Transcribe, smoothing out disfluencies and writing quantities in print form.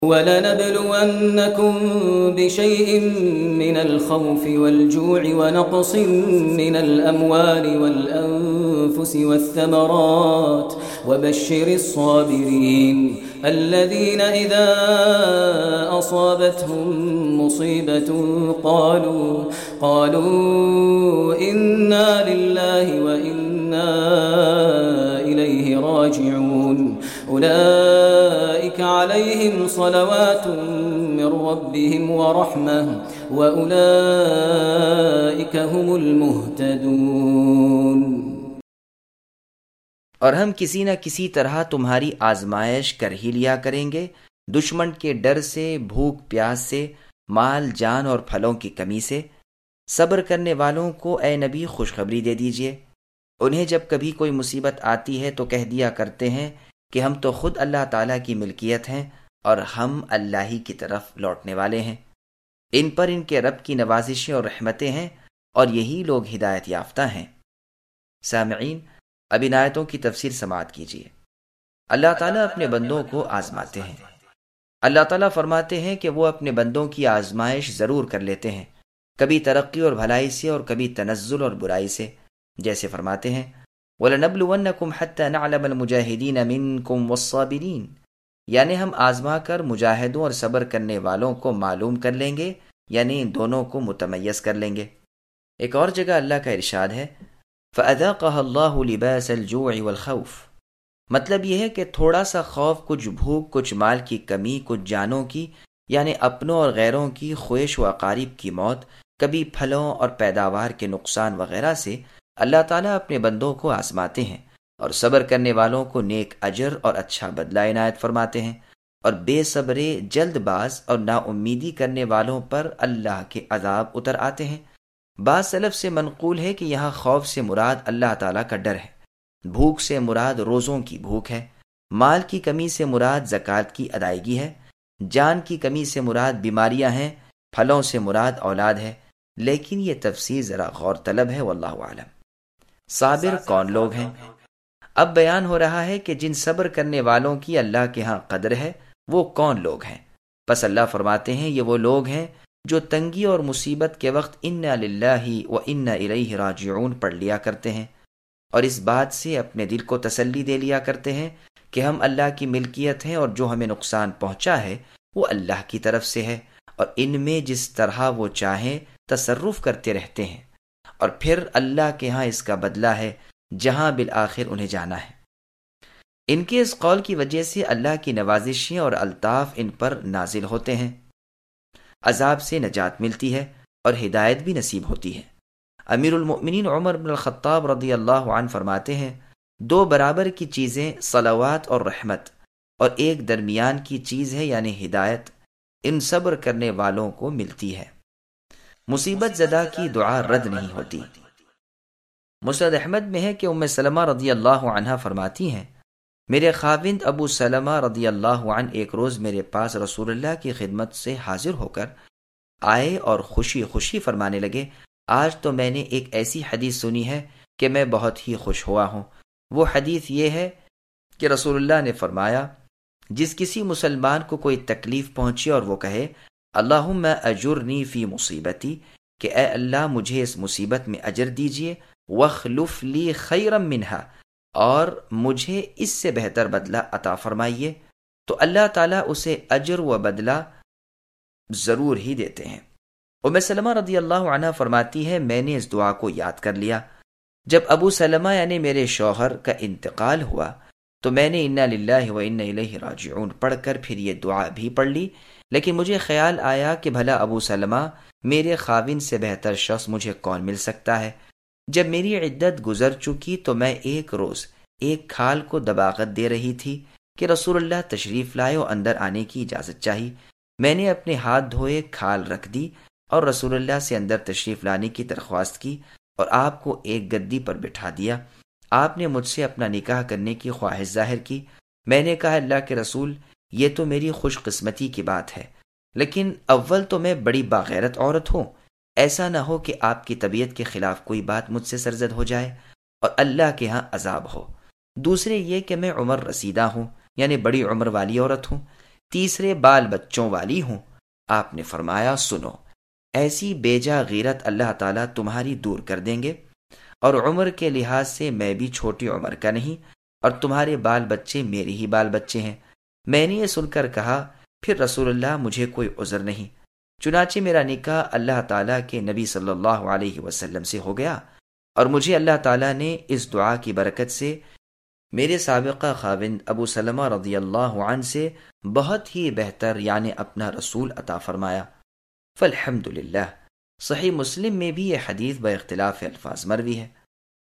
وَلَنَبْلُوَنَّكُمْ بِشَيْءٍ مِّنَ الْخَوْفِ وَالْجُوعِ وَنَقْصٍ مِّنَ الْأَمْوَالِ وَالْأَنفُسِ وَالثَّمَرَاتِ وَبَشِّرِ الصَّابِرِينَ الَّذِينَ إِذَا أَصَابَتْهُم مُّصِيبَةٌ قَالُوا إِنَّا لِلَّهِ وَإِنَّا إِلَيْهِ راجعون أولئك عليهم صلوات من ربهم ورحمة وأولئك هم المهتدون۔ اور ہم کسی نہ کسی طرح تمہاری آزمائش کر ہی لیا کریں گے، دشمن کے ڈر سے، بھوک پیاس سے، مال جان اور پھلوں کی کمی سے۔ صبر کرنے والوں کو اے نبی خوشخبری دے دیجئے، انہیں جب کبھی کوئی مصیبت آتی ہے تو کہہ دیا کرتے ہیں کہ ہم تو خود اللہ تعالیٰ کی ملکیت ہیں اور ہم اللہ ہی کی طرف لوٹنے والے ہیں۔ ان پر ان کے رب کی نوازشیں اور رحمتیں ہیں اور یہی لوگ ہدایت یافتہ ہیں۔ سامعین، اب ان آیتوں کی تفسیر سماعت کیجیے۔ اللہ تعالیٰ اپنے بندوں کو آزماتے ہیں۔ اللہ تعالیٰ فرماتے ہیں کہ وہ اپنے بندوں کی آزمائش ضرور کر لیتے ہیں، کبھی ترقی اور بھلائی سے اور کبھی تنزل اور برائی سے، جیسے فرماتے ہیں وَلَنَبْلُوَنَّكُمْ حَتَّى نَعْلَمَ الْمُجَاهِدِينَ مِنْكُمْ وَالصَّابِرِينَ، یعنی ہم آزما کر مجاہدوں اور صبر کرنے والوں کو معلوم کر لیں گے، یعنی دونوں کو متمیز کر لیں گے۔ ایک اور جگہ اللہ کا ارشاد ہے فَأَذَاقَهَا اللَّهُ لِبَاسَ الْجُوعِ وَالْخَوْفِ، مطلب یہ ہے کہ تھوڑا سا خوف، کچھ بھوک، کچھ مال کی کمی، کچھ جانوں کی یعنی اپنوں اور غیروں کی، خویش و اقارب کی موت، کبھی پھلوں اور پیداوار کے نقصان وغیرہ سے اللہ تعالیٰ اپنے بندوں کو آزماتے ہیں اور صبر کرنے والوں کو نیک اجر اور اچھا بدلہ عنایت فرماتے ہیں، اور بے صبرے، جلد باز اور نا امیدی کرنے والوں پر اللہ کے عذاب اتر آتے ہیں۔ بعض سلف سے منقول ہے کہ یہاں خوف سے مراد اللہ تعالیٰ کا ڈر ہے، بھوک سے مراد روزوں کی بھوک ہے، مال کی کمی سے مراد زکوٰۃ کی ادائیگی ہے، جان کی کمی سے مراد بیماریاں ہیں، پھلوں سے مراد اولاد ہے، لیکن یہ تفسیر ذرا غور طلب ہے، واللہ اعلم۔ صابر کون لوگ ہیں؟ اب بیان ہو رہا ہے کہ جن صبر کرنے والوں کی اللہ کے ہاں قدر ہے وہ کون لوگ ہیں۔ پس اللہ فرماتے ہیں یہ وہ لوگ ہیں جو تنگی اور مصیبت کے وقت انا للہ و انا الیہ راجعون پڑھ لیا کرتے ہیں، اور اس بات سے اپنے دل کو تسلی دے لیا کرتے ہیں کہ ہم اللہ کی ملکیت ہیں اور جو ہمیں نقصان پہنچا ہے وہ اللہ کی طرف سے ہے، اور ان میں جس طرح وہ چاہیں تصرف کرتے رہتے ہیں، اور پھر اللہ کے ہاں اس کا بدلہ ہے جہاں بالآخر انہیں جانا ہے۔ ان کے اس قول کی وجہ سے اللہ کی نوازشیں اور الطاف ان پر نازل ہوتے ہیں، عذاب سے نجات ملتی ہے اور ہدایت بھی نصیب ہوتی ہے۔ امیر المؤمنین عمر بن الخطاب رضی اللہ عنہ فرماتے ہیں دو برابر کی چیزیں صلوات اور رحمت، اور ایک درمیان کی چیز ہے یعنی ہدایت، ان صبر کرنے والوں کو ملتی ہے۔ مصیبت زدہ کی دعا رد نہیں ہوتی۔ مسند احمد میں ہے کہ ام سلمہ رضی اللہ عنہا فرماتی ہیں میرے خاوند ابو سلمہ رضی اللہ عنہ ایک روز میرے پاس رسول اللہ کی خدمت سے حاضر ہو کر آئے اور خوشی خوشی فرمانے لگے آج تو میں نے ایک ایسی حدیث سنی ہے کہ میں بہت ہی خوش ہوا ہوں۔ وہ حدیث یہ ہے کہ رسول اللہ نے فرمایا جس کسی مسلمان کو کوئی تکلیف پہنچی اور وہ کہے اللہم اجرنی فی مصیبتی، کہ اے اللہ مجھے اس مصیبت میں اجر دیجئے، وَاخْلُفْ لِي خَيْرًا مِّنْهَا، اور مجھے اس سے بہتر بدلہ عطا فرمائیے، تو اللہ تعالیٰ اسے اجر و بدلہ ضرور ہی دیتے ہیں۔ ام سلمہ رضی اللہ عنہ فرماتی ہے میں نے اس دعا کو یاد کر لیا۔ جب ابو سلمہ یعنی میرے شوہر کا انتقال ہوا تو میں نے انا للہ و انا الیہ راجعون پڑھ کر پھر یہ دعا بھی پڑھ لی، لیکن مجھے خیال آیا کہ بھلا ابو سلمہ میرے خاوند سے بہتر شخص مجھے کون مل سکتا ہے۔ جب میری عدت گزر چکی تو میں ایک روز ایک کھال کو دباغت دے رہی تھی کہ رسول اللہ تشریف لائے اور اندر آنے کی اجازت چاہی۔ میں نے اپنے ہاتھ دھوئے کھال رکھ دی اور رسول اللہ سے اندر تشریف لانے کی درخواست کی اور آپ کو ایک گدی پر بٹھا دیا۔ آپ نے مجھ سے اپنا نکاح کرنے کی خواہش ظاہر کی۔ میں نے کہا اللہ کے رسول یہ تو میری خوش قسمتی کی بات ہے، لیکن اول تو میں بڑی باغیرت عورت ہوں، ایسا نہ ہو کہ آپ کی طبیعت کے خلاف کوئی بات مجھ سے سرزد ہو جائے اور اللہ کے ہاں عذاب ہو۔ دوسرے یہ کہ میں عمر رسیدہ ہوں، یعنی بڑی عمر والی عورت ہوں، تیسرے بال بچوں والی ہوں؟ آپ نے فرمایا سنو، ایسی بیجا غیرت اللہ تعالیٰ تمہاری دور کر دیں گے، اور عمر کے لحاظ سے میں بھی چھوٹی عمر کا نہیں، اور تمہارے بال بچے میرے ہی بال بچے ہیں۔ میں نے یہ سن کر کہا پھر رسول اللہ مجھے کوئی عذر نہیں، چنانچہ میرا نکاح اللہ تعالیٰ کے نبی صلی اللہ علیہ وسلم سے ہو گیا، اور مجھے اللہ تعالیٰ نے اس دعا کی برکت سے میرے سابقہ خاوند ابو سلمہ رضی اللہ عنہ سے بہت ہی بہتر یعنی اپنا رسول عطا فرمایا۔ فالحمدللہ۔ صحیح مسلم میں بھی یہ حدیث با اختلاف الفاظ مروی ہے۔